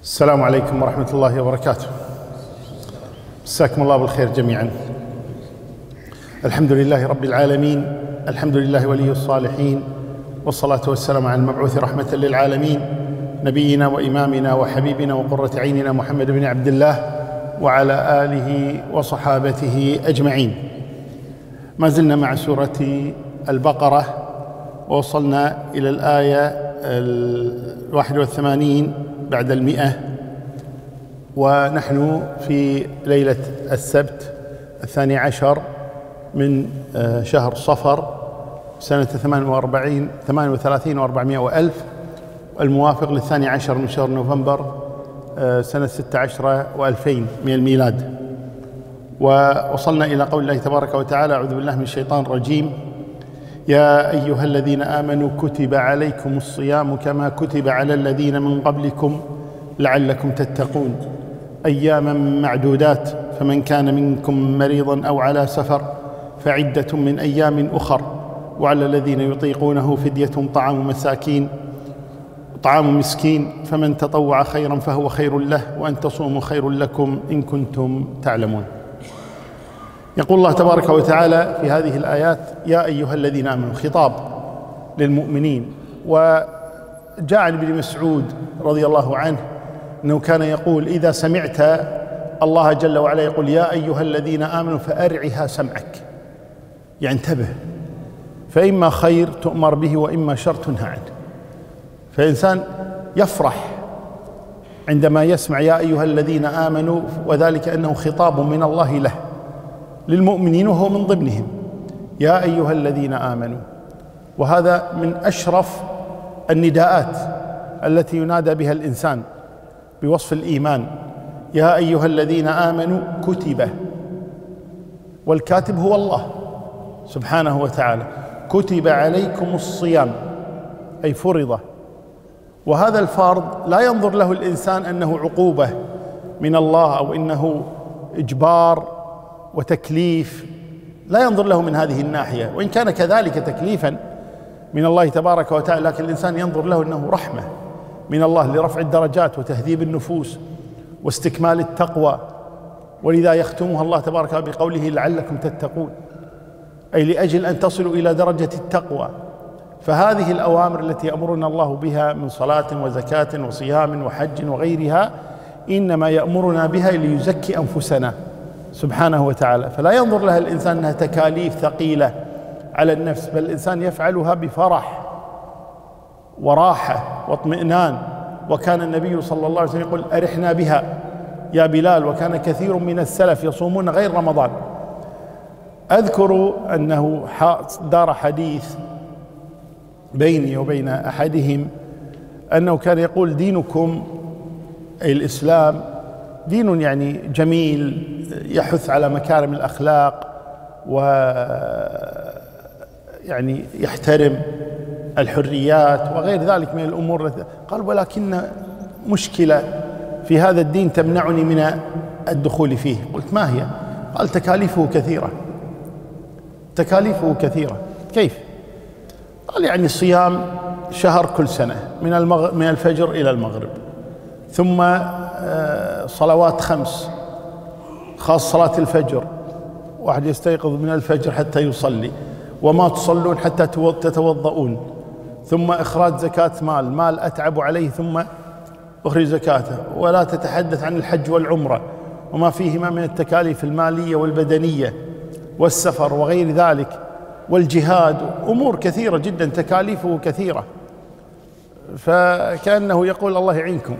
السلام عليكم ورحمة الله وبركاته. مساكم الله بالخير جميعا. الحمد لله رب العالمين، الحمد لله ولي الصالحين، والصلاة والسلام على المبعوث رحمة للعالمين نبينا وإمامنا وحبيبنا وقرة عيننا محمد بن عبد الله وعلى آله وصحابته أجمعين. ما زلنا مع سورة البقرة ووصلنا إلى الآية 81 بعد 100، ونحن في ليلة السبت 12 من شهر صفر سنة 38 و400 وألف، الموافق ل12 من شهر نوفمبر سنة 16 و2000 من الميلاد. ووصلنا إلى قول الله تبارك وتعالى: أعوذ بالله من الشيطان الرجيم: يا أيها الذين آمنوا كتب عليكم الصيام كما كتب على الذين من قبلكم لعلكم تتقون أياما معدودات، فمن كان منكم مريضا أو على سفر فعدة من أيام أخر، وعلى الذين يطيقونه فدية طعام مسكين، فمن تطوع خيرا فهو خير له، وأن تصوموا خير لكم إن كنتم تعلمون. يقول الله تبارك وتعالى في هذه الآيات: يا أيها الذين آمنوا، خطاب للمؤمنين. وجاء عن ابن مسعود رضي الله عنه أنه كان يقول: إذا سمعت الله جل وعلا يقول يا أيها الذين آمنوا فأرعها سمعك، يعني انتبه، فإما خير تؤمر به وإما شر تنهى عنه. فإنسان يفرح عندما يسمع يا أيها الذين آمنوا، وذلك أنه خطاب من الله له للمؤمنين وهو من ضمنهم، يا أيها الذين آمنوا. وهذا من أشرف النداءات التي ينادى بها الإنسان بوصف الإيمان: يا أيها الذين آمنوا كتب، والكاتب هو الله سبحانه وتعالى، كتب عليكم الصيام أي فرض. وهذا الفرض لا ينظر له الإنسان أنه عقوبة من الله أو إنه إجبار وتكليف، لا ينظر له من هذه الناحية، وإن كان كذلك تكليفا من الله تبارك وتعالى، لكن الإنسان ينظر له أنه رحمة من الله لرفع الدرجات وتهذيب النفوس واستكمال التقوى. ولذا يختمها الله تبارك وتعالى بقوله: لعلكم تتقون، أي لأجل أن تصلوا إلى درجة التقوى. فهذه الأوامر التي يأمرنا الله بها من صلاة وزكاة وصيام وحج وغيرها إنما يأمرنا بها ليزكي أنفسنا سبحانه وتعالى، فلا ينظر لها الإنسان أنها تكاليف ثقيلة على النفس، بل الإنسان يفعلها بفرح وراحة واطمئنان. وكان النبي صلى الله عليه وسلم يقول: أرحنا بها يا بلال. وكان كثير من السلف يصومون غير رمضان. أذكر أنه دار حديث بيني وبين أحدهم أنه كان يقول: دينكم أي الإسلام دين يعني جميل، يحث على مكارم الأخلاق، ويعني يحترم الحريات وغير ذلك من الأمور. قال: ولكن مشكلة في هذا الدين تمنعني من الدخول فيه. قلت: ما هي؟ قال: تكاليفه كثيرة. تكاليفه كثيرة. كيف؟ قال: يعني الصيام شهر كل سنة من الفجر إلى المغرب، ثم صلوات 5، خاص صلاة الفجر، واحد يستيقظ من الفجر حتى يصلي، وما تصلون حتى تتوضؤون، ثم إخراج زكاة مال أتعب عليه ثم أخرج زكاته، ولا تتحدث عن الحج والعمرة وما فيهما من التكاليف المالية والبدنية والسفر وغير ذلك، والجهاد، أمور كثيرة جدا، تكاليفه كثيرة. فكأنه يقول: الله يعينكم.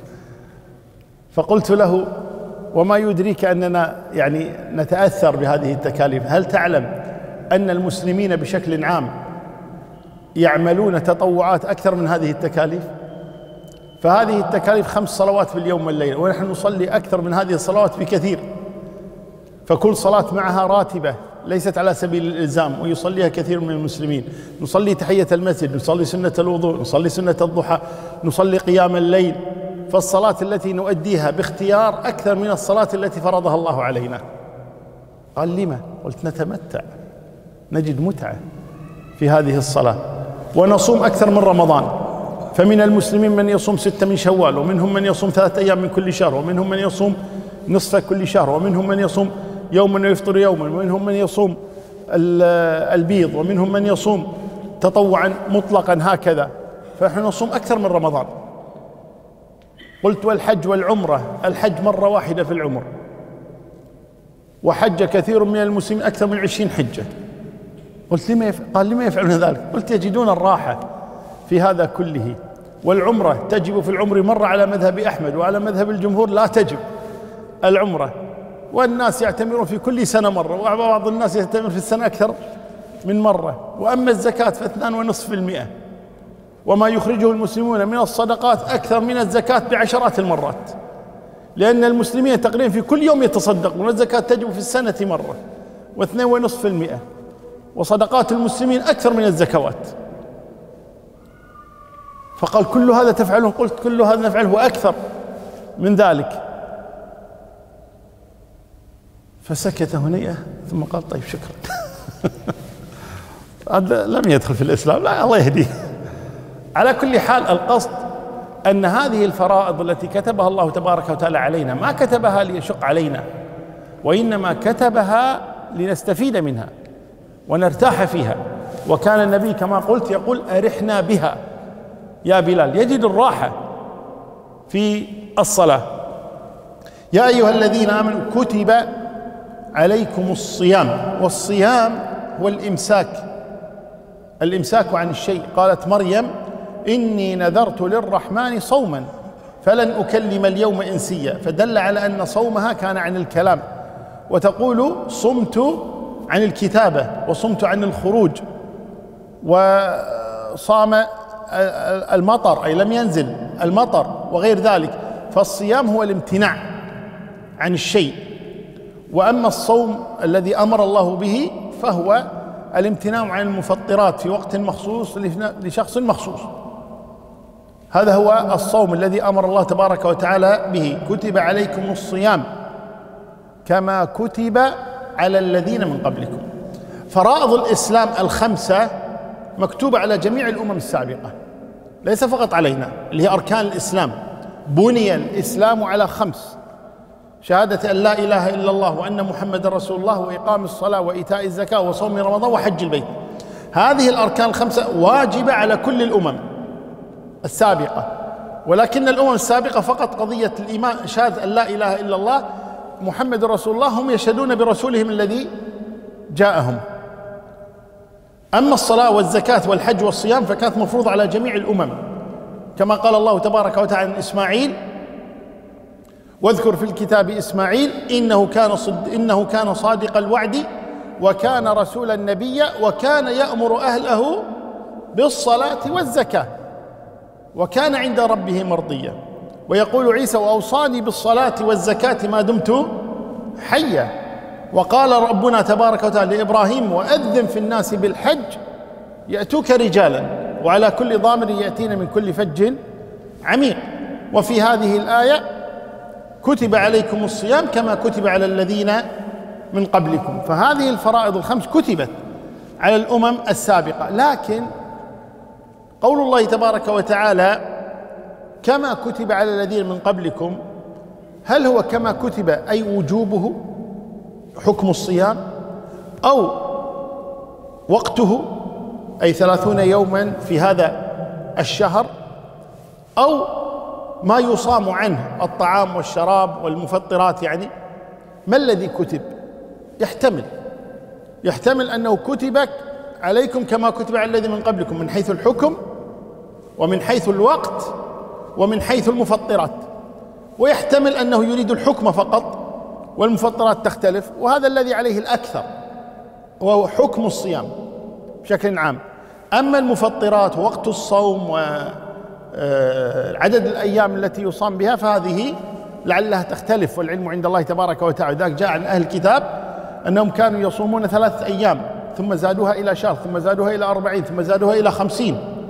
فقلت له: وما يدريك أننا يعني نتأثر بهذه التكاليف؟ هل تعلم أن المسلمين بشكل عام يعملون تطوعات أكثر من هذه التكاليف؟ فهذه التكاليف 5 صلوات في اليوم والليلة، ونحن نصلي أكثر من هذه الصلوات بكثير. فكل صلاة معها راتبة ليست على سبيل الإلزام، ويصليها كثير من المسلمين. نصلي تحية المسجد، نصلي سنة الوضوء، نصلي سنة الضحى، نصلي قيام الليل. فالصلاة التي نؤديها باختيار أكثر من الصلاة التي فرضها الله علينا. قال: لما؟ قلت: نتمتع، نجد متعة في هذه الصلاة، ونصوم أكثر من رمضان. فمن المسلمين من يصوم 6 من شوال، ومنهم من يصوم 3 أيام من كل شهر، ومنهم من يصوم نصف كل شهر، ومنهم من يصوم يوما ويفطر يوما، ومنهم من يصوم البيض، ومنهم من يصوم تطوعا مطلقا هكذا. فنحن نصوم أكثر من رمضان. قلت والحج والعمرة، الحج مرة واحدة في العمر، وحج كثير من المسلمين أكثر من 20 حجة. قلت قال لما يفعلون ذلك؟ قلت يجدون الراحة في هذا كله. والعمرة تجب في العمر مرة على مذهب أحمد، وعلى مذهب الجمهور لا تجب العمرة، والناس يعتمرون في كل سنة مرة، وبعض الناس يعتمر في السنة أكثر من مرة. وأما الزكاة ف2.5%، وما يخرجه المسلمون من الصدقات أكثر من الزكاة بعشرات المرات، لأن المسلمين تقريبا في كل يوم يتصدقون، والزكاة تجب في السنة مرة، و2.5%، وصدقات المسلمين أكثر من الزكوات. فقال كل هذا تفعله؟ قلت كل هذا نفعله وأكثر من ذلك. فسكت هنيئة ثم قال طيب شكرا. هذا لم يدخل في الإسلام، لا الله يهديه. على كل حال القصد أن هذه الفرائض التي كتبها الله تبارك وتعالى علينا ما كتبها ليشق علينا، وإنما كتبها لنستفيد منها ونرتاح فيها. وكان النبي كما قلت يقول أرحنا بها يا بلال، يجد الراحة في الصلاة. يا أيها الذين آمنوا كتب عليكم الصيام، والصيام هو الإمساك عن الشيء. قالت مريم إني نذرت للرحمن صوما فلن أكلم اليوم إنسيا، فدل على أن صومها كان عن الكلام. وتقول صمت عن الكتابة، وصمت عن الخروج، وصام المطر أي لم ينزل المطر وغير ذلك. فالصيام هو الامتناع عن الشيء، وأما الصوم الذي أمر الله به فهو الامتناع عن المفطرات في وقت مخصوص لشخص مخصوص. هذا هو الصوم الذي أمر الله تبارك وتعالى به. كتب عليكم الصيام كما كتب على الذين من قبلكم. فرائض الإسلام الخمسة مكتوبة على جميع الأمم السابقة، ليس فقط علينا، اللي هي أركان الإسلام. بني الإسلام على 5: شهادة أن لا إله إلا الله وأن محمد رسول الله، وإقام الصلاة، وإيتاء الزكاة، وصوم رمضان، وحج البيت. هذه الأركان ال5 واجبة على كل الأمم السابقة، ولكن الأمم السابقة فقط قضية الإيمان، شهادة أن لا إله إلا الله محمد رسول الله، هم يشهدون برسولهم الذي جاءهم. أما الصلاة والزكاة والحج والصيام فكانت مفروضة على جميع الأمم، كما قال الله تبارك وتعالى عن إسماعيل: واذكر في الكتاب إسماعيل إنه كان صادق الوعد وكان رسولا نبيا وكان يأمر أهله بالصلاة والزكاة وكان عند ربه مرضيا. ويقول عيسى: وأوصاني بالصلاة والزكاة ما دمت حيا. وقال ربنا تبارك وتعالى لإبراهيم: وأذن في الناس بالحج يأتوك رجالا وعلى كل ضامر يأتين من كل فج عميق. وفي هذه الآية: كتب عليكم الصيام كما كتب على الذين من قبلكم. فهذه الفرائض ال5 كتبت على الأمم السابقة، لكن قول الله تبارك وتعالى كما كتب على الذين من قبلكم، هل هو كما كتب أي وجوبه حكم الصيام، أو وقته أي 30 يوما في هذا الشهر، أو ما يصام عنه الطعام والشراب والمفطرات؟ يعني ما الذي كتب؟ يحتمل أنه كتب عليكم كما كتب على الذين من قبلكم من حيث الحكم ومن حيث الوقت ومن حيث المفطرات، ويحتمل أنه يريد الحكم فقط والمفطرات تختلف. وهذا الذي عليه الأكثر وهو حكم الصيام بشكل عام. أما المفطرات ووقت الصوم وعدد الأيام التي يصام بها فهذه لعلها تختلف، والعلم عند الله تبارك وتعالى. ذاك جاء عن أهل الكتاب أنهم كانوا يصومون 3 أيام ثم زادوها إلى شهر ثم زادوها إلى 40 ثم زادوها إلى 50،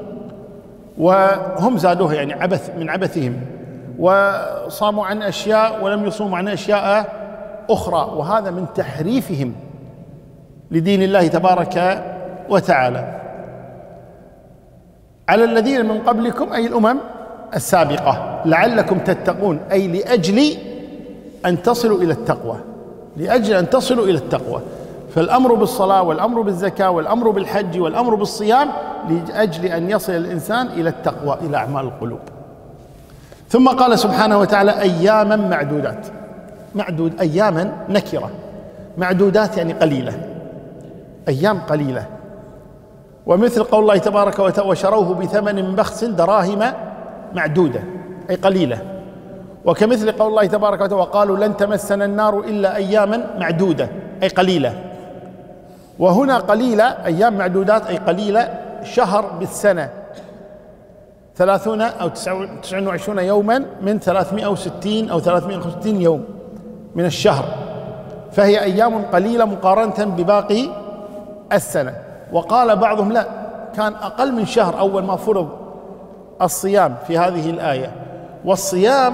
وهم زادوها يعني من عبثهم، وصاموا عن أشياء ولم يصوموا عن أشياء أخرى، وهذا من تحريفهم لدين الله تبارك وتعالى. على الذين من قبلكم أي الأمم السابقة لعلكم تتقون، أي لأجل أن تصلوا إلى التقوى، لأجل أن تصلوا إلى التقوى. فالأمر بالصلاة والأمر بالزكاة والأمر بالحج والأمر بالصيام لأجل أن يصل الإنسان إلى التقوى، إلى أعمال القلوب. ثم قال سبحانه وتعالى أياما معدودات. أياما نكرة، معدودات يعني قليلة، أيام قليلة. ومثل قول الله تبارك وتعالى وشروه بثمن بخس دراهم معدودة أي قليلة. وكمثل قول الله تبارك وتعالى وقالوا لن تمسنا النار إلا أياما معدودة أي قليلة. وهنا قليلة أيام معدودات أي قليلة، شهر بالسنة 30 أو 29 يوما من 360 أو 365 يوم من الشهر، فهي أيام قليلة مقارنة بباقي السنة. وقال بعضهم لا، كان أقل من شهر أول ما فرض الصيام في هذه الآية. والصيام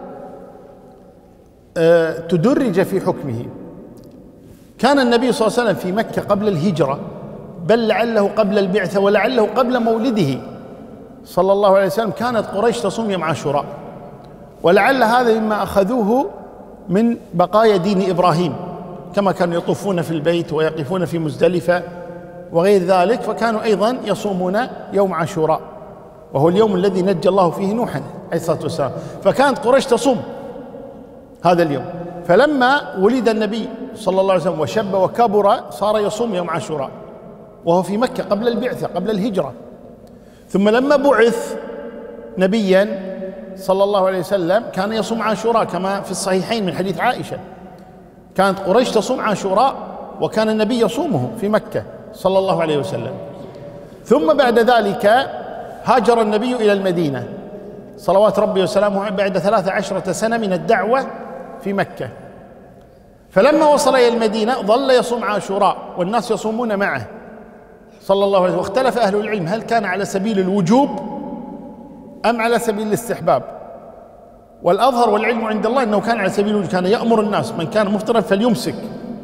تدرج في حكمه. كان النبي صلى الله عليه وسلم في مكة قبل الهجرة، بل لعله قبل البعثة ولعله قبل مولده صلى الله عليه وسلم، كانت قريش تصوم يوم عاشوراء، ولعل هذا مما أخذوه من بقايا دين إبراهيم، كما كانوا يطوفون في البيت ويقفون في مزدلفة وغير ذلك، فكانوا أيضا يصومون يوم عاشوراء، وهو اليوم الذي نجى الله فيه نوحا عليه الصلاة والسلام. فكانت قريش تصوم هذا اليوم. فلما ولد النبي صلى الله عليه وسلم وشب وكبر صار يصوم يوم عاشوراء، وهو في مكة قبل البعثة قبل الهجرة. ثم لما بعث نبيا صلى الله عليه وسلم كان يصوم عاشوراء، كما في الصحيحين من حديث عائشة، كانت قريش تصوم عاشوراء وكان النبي يصومه في مكة صلى الله عليه وسلم. ثم بعد ذلك هاجر النبي إلى المدينة صلوات ربي وسلامه بعد 13 سنة من الدعوة في مكة. فلما وصل إلى المدينة ظل يصوم عاشوراء والناس يصومون معه صلى الله عليه وسلم. واختلف أهل العلم هل كان على سبيل الوجوب أم على سبيل الاستحباب، والأظهر والعلم عند الله أنه كان على سبيل الوجوب، كان يأمر الناس من كان مفطرا فليمسك.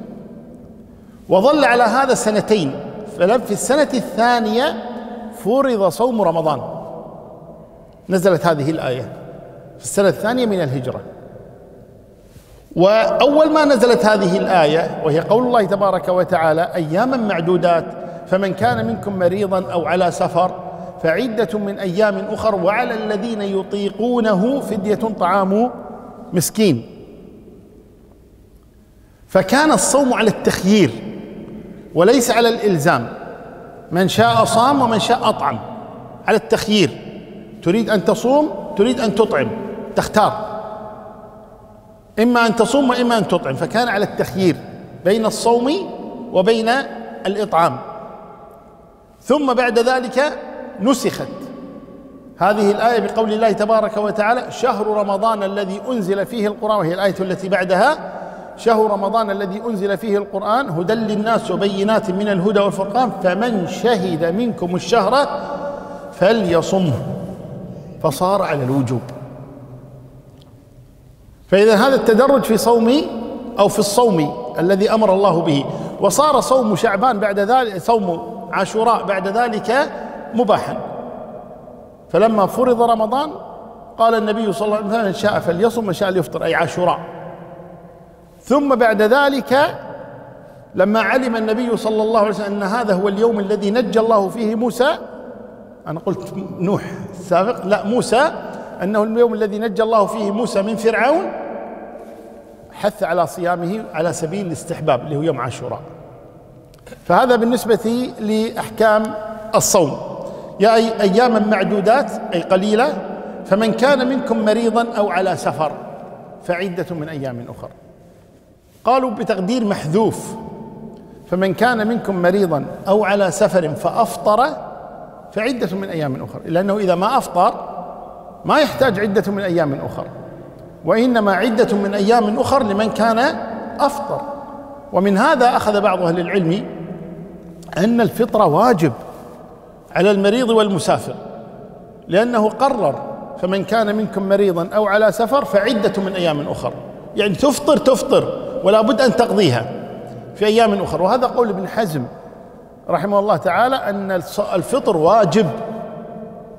وظل على هذا سنتين، ففي السنة الثانية فرض صوم رمضان، نزلت هذه الآية في السنة الثانية من الهجرة. وأول ما نزلت هذه الآية وهي قول الله تبارك وتعالى أياما معدودات فمن كان منكم مريضا أو على سفر فعدة من أيام أخر وعلى الذين يطيقونه فدية طعام مسكين. فكان الصوم على التخيير وليس على الإلزام، من شاء صام ومن شاء أطعم، على التخيير، تريد أن تصوم تريد أن تطعم تختار، إما أن تصوم وإما أن تطعم، فكان على التخيير بين الصوم وبين الإطعام. ثم بعد ذلك نسخت هذه الآية بقول الله تبارك وتعالى شهر رمضان الذي أنزل فيه القرآن، وهي الآية التي بعدها شهر رمضان الذي أنزل فيه القرآن هدى للناس وبينات من الهدى والفرقان فمن شهد منكم الشهر فليصمه، فصار على الوجوب. فإذا هذا التدرج في صوم أو في الصوم الذي أمر الله به. وصار صوم شعبان بعد ذلك، صوم عاشوراء بعد ذلك مباحا. فلما فرض رمضان قال النبي صلى الله عليه وسلم من شاء فليصم ومن شاء ليفطر، أي عاشوراء. ثم بعد ذلك لما علم النبي صلى الله عليه وسلم أن هذا هو اليوم الذي نجى الله فيه موسى، أنا قلت نوح السابق، لا موسى، أنه اليوم الذي نجى الله فيه موسى من فرعون، حث على صيامه على سبيل الاستحباب اللي هو يوم عاشوراء. فهذا بالنسبة لأحكام الصوم. يا أياما معدودات أي قليلة، فمن كان منكم مريضا أو على سفر فعدة من أيام أخر. قالوا بتقدير محذوف، فمن كان منكم مريضا أو على سفر فأفطر فعدة من أيام أخر، لأنه إذا ما أفطر ما يحتاج عدة من أيام أخر، وإنما عدة من أيام أخر لمن كان أفطر. ومن هذا أخذ بعض أهل العلم أن الفطر واجب على المريض والمسافر، لأنه قرر فمن كان منكم مريضا أو على سفر فعدة من أيام أخر، يعني تفطر ولا بد أن تقضيها في أيام أخر. وهذا قول ابن حزم رحمه الله تعالى أن الفطر واجب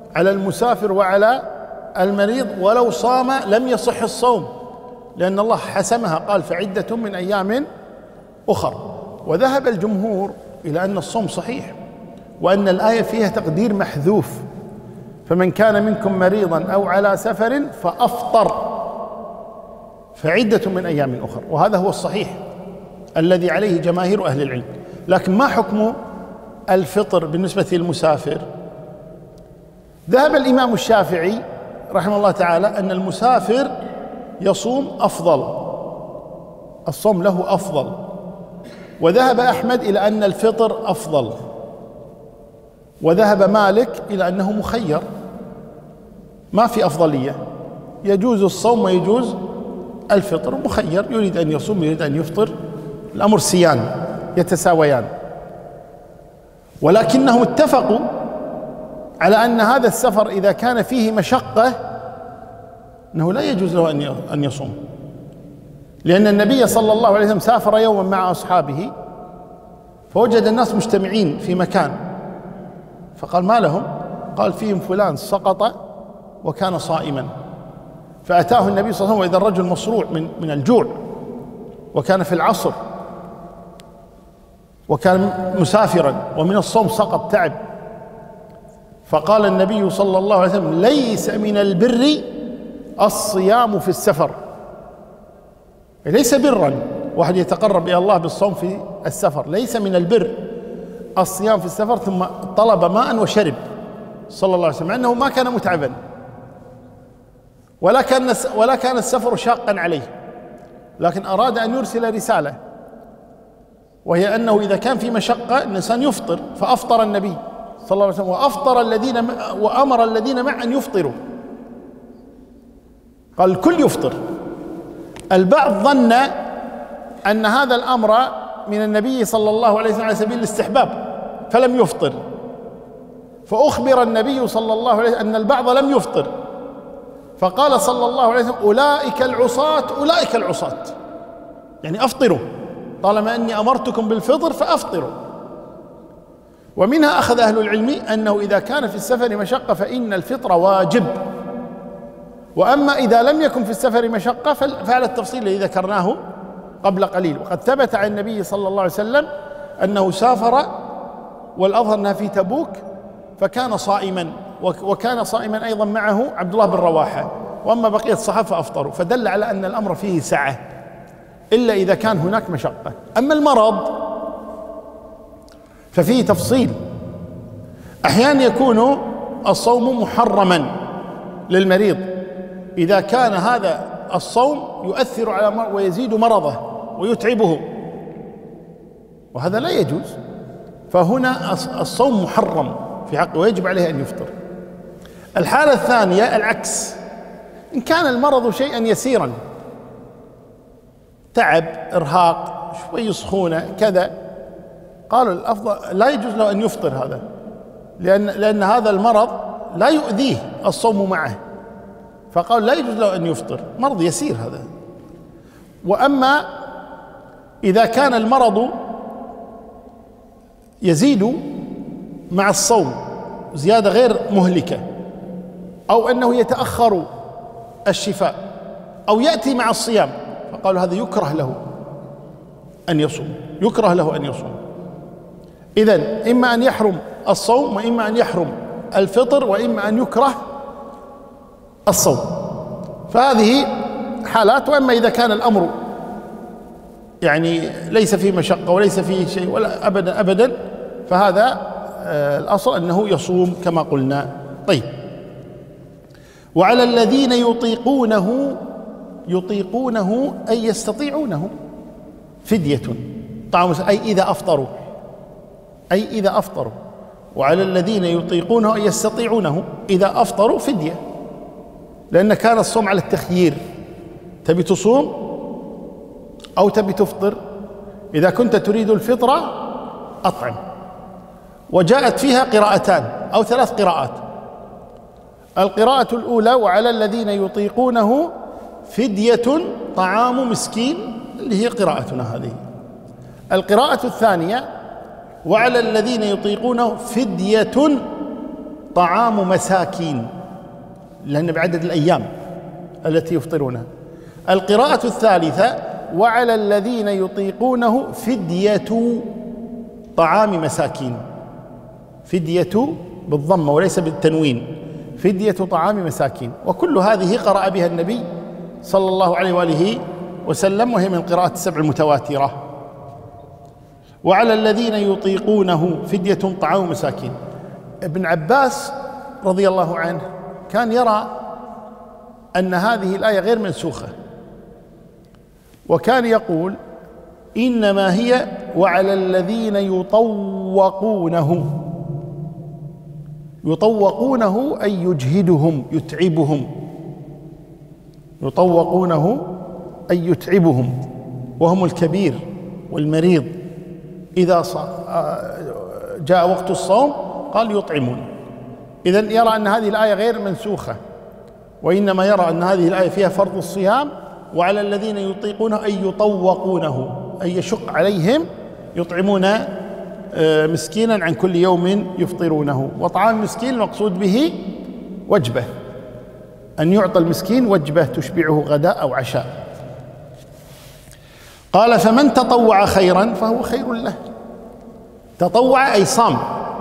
على المسافر وعلى المريض، ولو صام لم يصح الصوم، لأن الله حسمها قال فعدة من أيام أخر. وذهب الجمهور إلى أن الصوم صحيح، وأن الآية فيها تقدير محذوف، فمن كان منكم مريضا أو على سفر فأفطر فعدة من أيام أخر، وهذا هو الصحيح الذي عليه جماهير أهل العلم. لكن ما حكم الفطر بالنسبة للمسافر؟ ذهب الإمام الشافعي رحمه الله تعالى أن المسافر يصوم أفضل، الصوم له أفضل، وذهب أحمد إلى أن الفطر أفضل، وذهب مالك إلى أنه مخير، ما في أفضلية، يجوز الصوم ويجوز الفطر، مخير، يريد أن يصوم يريد أن يفطر، الأمر سيان يتساويان. ولكنهم اتفقوا على أن هذا السفر إذا كان فيه مشقة أنه لا يجوز له أن يصوم، لأن النبي صلى الله عليه وسلم سافر يوما مع أصحابه فوجد الناس مجتمعين في مكان، فقال ما لهم؟ قال فيهم فلان سقط وكان صائما، فأتاه النبي صلى الله عليه وسلم وإذا الرجل مصروع من الجوع، وكان في العصر، وكان مسافرا ومن الصوم سقط تعب، فقال النبي صلى الله عليه وسلم ليس من البر الصيام في السفر، ليس برا واحد يتقرب إلى الله بالصوم في السفر، ليس من البر الصيام في السفر. ثم طلب ماء وشرب صلى الله عليه وسلم، مع أنه ما كان متعبا ولا كان السفر شاقا عليه، لكن أراد أن يرسل رسالة، وهي أنه إذا كان في مشقة الإنسان يفطر، فأفطر النبي صلى الله عليه وسلم وأمر الذين معه أن يفطروا، قال الكل يفطر. البعض ظن أن هذا الأمر من النبي صلى الله عليه وسلم على سبيل الاستحباب فلم يفطر، فأخبر النبي صلى الله عليه وسلم أن البعض لم يفطر، فقال صلى الله عليه وسلم أولئك العصاة أولئك العصاة، يعني أفطروا طالما أني أمرتكم بالفطر فأفطروا. ومنها أخذ أهل العلم أنه إذا كان في السفر مشقة فإن الفطر واجب، وأما إذا لم يكن في السفر مشقة فعلى التفصيل الذي ذكرناه قبل قليل. وقد ثبت عن النبي صلى الله عليه وسلم أنه سافر، والأظهر أنها في تبوك، فكان صائما، وكان صائما أيضا معه عبد الله بن رواحة، وأما بقية الصحابة فأفطروا، فدل على أن الأمر فيه سعة إلا إذا كان هناك مشقة. أما المرض ففيه تفصيل، أحيانا يكون الصوم محرما للمريض إذا كان هذا الصوم يؤثر على ويزيد مرضه ويتعبه، وهذا لا يجوز، فهنا الصوم محرم في حقه ويجب عليه أن يفطر. الحالة الثانية العكس، إن كان المرض شيئا يسيرا، تعب، إرهاق، شوي سخونة كذا، قالوا الأفضل لا يجوز له أن يفطر هذا، لأن هذا المرض لا يؤذيه الصوم معه، فقال لا يجوز له أن يفطر، مرض يسير هذا. وأما إذا كان المرض يزيد مع الصوم زيادة غير مهلكة، أو أنه يتأخر الشفاء، أو يأتي مع الصيام، فقالوا هذا يكره له أن يصوم، يكره له أن يصوم. إذن إما أن يحرم الصوم، وإما أن يحرم الفطر، وإما أن يكره الصوم، فهذه حالات. وأما إذا كان الأمر يعني ليس فيه مشقة وليس فيه شيء ولا أبدا أبدا، فهذا الأصل أنه يصوم كما قلنا. طيب، وعلى الذين يطيقونه أي يستطيعونه فدية طعام، أي إذا أفطروا، وعلى الذين يطيقونه أي يستطيعونه إذا أفطروا فدية، لأن كان الصوم على التخيير، تبي تصوم أو تبي تفطر، إذا كنت تريد الفطرة أطعم. وجاءت فيها قراءتان أو 3 قراءات. القراءة الأولى وعلى الذين يطيقونه فدية طعام مسكين، اللي هي قراءتنا هذه. القراءة الثانية وعلى الذين يطيقونه فدية طعام مساكين، لأن بعدد الأيام التي يفطرونها. القراءة الثالثة وعلى الذين يطيقونه فدية طعام مساكين، فدية بالضمة وليس بالتنوين، فدية طعام مساكين. وكل هذه قرأ بها النبي صلى الله عليه وآله وسلم، وهي من قراءة السبع المتواترة. وعلى الذين يطيقونه فدية طعام مساكين. ابن عباس رضي الله عنه كان يرى أن هذه الآية غير منسوخة، وكان يقول إنما هي وعلى الذين يطوقونه. يطوقونه أي يجهدهم يتعبهم، يطوقونه أي يتعبهم، وهم الكبير والمريض. إذا جاء وقت الصوم قال يطعمون. إذن يرى أن هذه الآية غير منسوخة، وإنما يرى أن هذه الآية فيها فرض الصيام، وعلى الذين يطيقونه أي يطوقونه أي يشق عليهم يطعمون مسكينا عن كل يوم يفطرونه. وطعام مسكين المقصود به وجبة، أن يعطى المسكين وجبة تشبعه غداء أو عشاء. قال فمن تطوع خيرا فهو خير له. تطوع أي صام،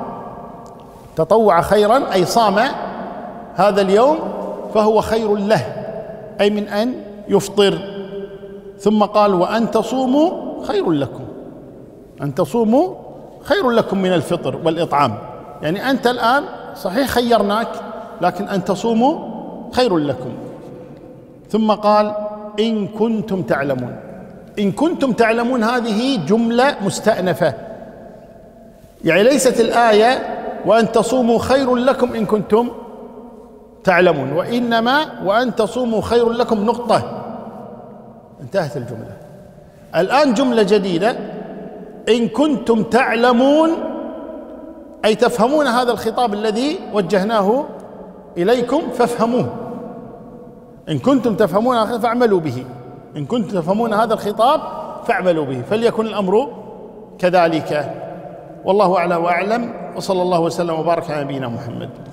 تطوع خيرا أي صام هذا اليوم فهو خير له، أي من أن يفطر. ثم قال وأن تصوموا خير لكم، أن تصوموا خير لكم من الفطر والإطعام. يعني أنت الآن صحيح خيرناك، لكن أن تصوموا خير لكم. ثم قال إن كنتم تعلمون. إن كنتم تعلمون هذه جملة مستأنفة، يعني ليست الآية وأن تصوموا خير لكم إن كنتم تعلمون، وإنما وأن تصوموا خير لكم نقطة، انتهت الجملة. الآن جملة جديدة، إن كنتم تعلمون أي تفهمون هذا الخطاب الذي وجهناه إليكم فافهموه. إن كنتم تفهمون فاعملوا به، إن كنتم تفهمون هذا الخطاب فاعملوا به، فليكن الأمر كذلك. والله أعلى وأعلم، وصلى الله وسلم وبارك على نبينا محمد.